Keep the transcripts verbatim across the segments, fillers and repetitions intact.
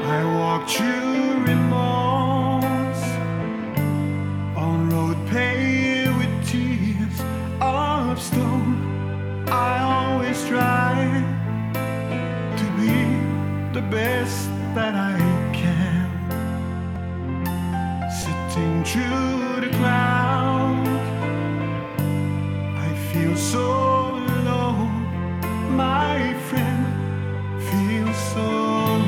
I walked through remorse on road paved with tears of stone. I always try to be the best that I can, sitting through the crowd. I feel so alone, my friend, feel so alone.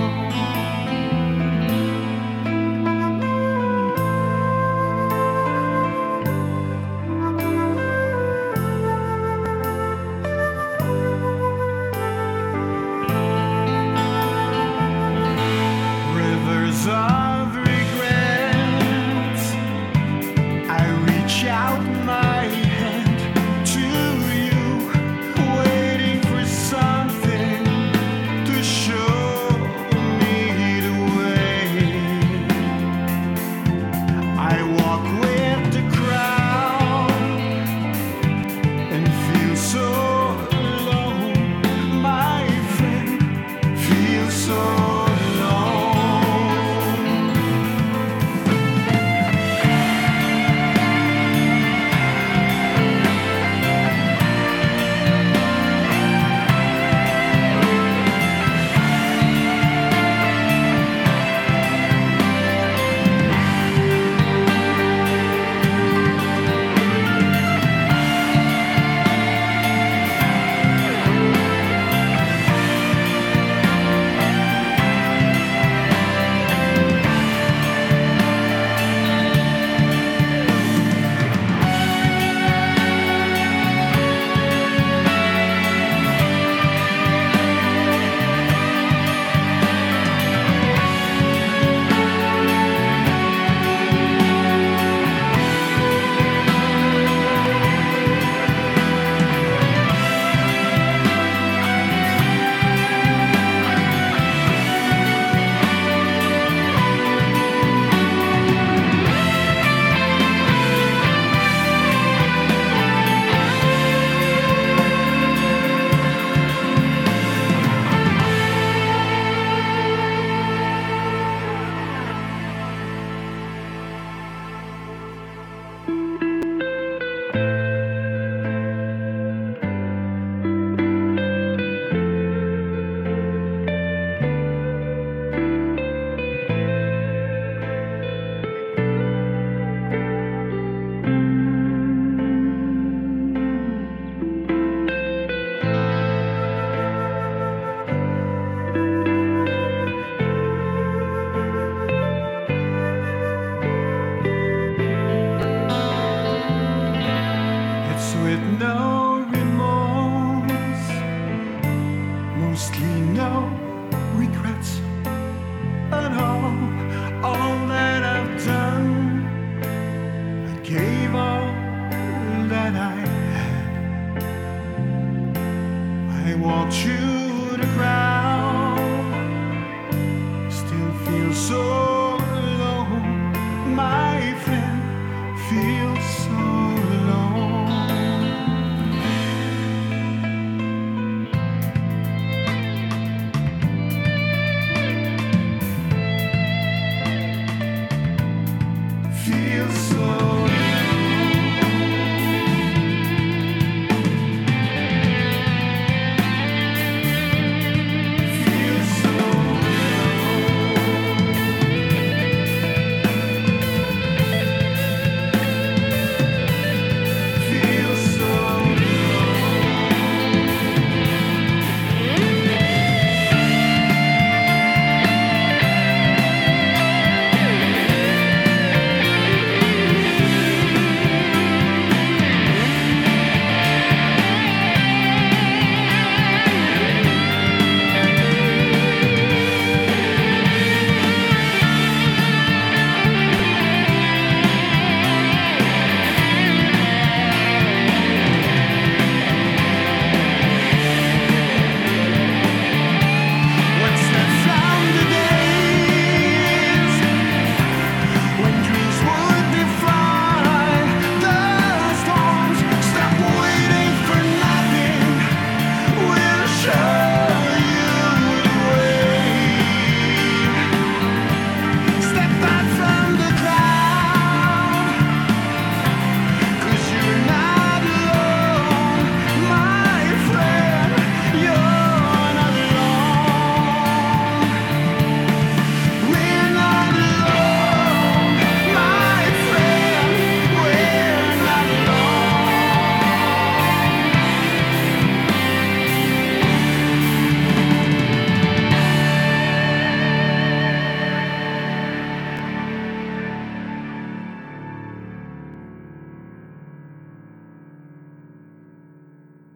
Rivers of regrets, I reach out my hand to you, waiting for something to show me the way. I walk with the crowd and feel so alone, my friend, feel so alone. It's with no remorse, mostly no regrets at all. All that I've done, I gave all that I had. I walked you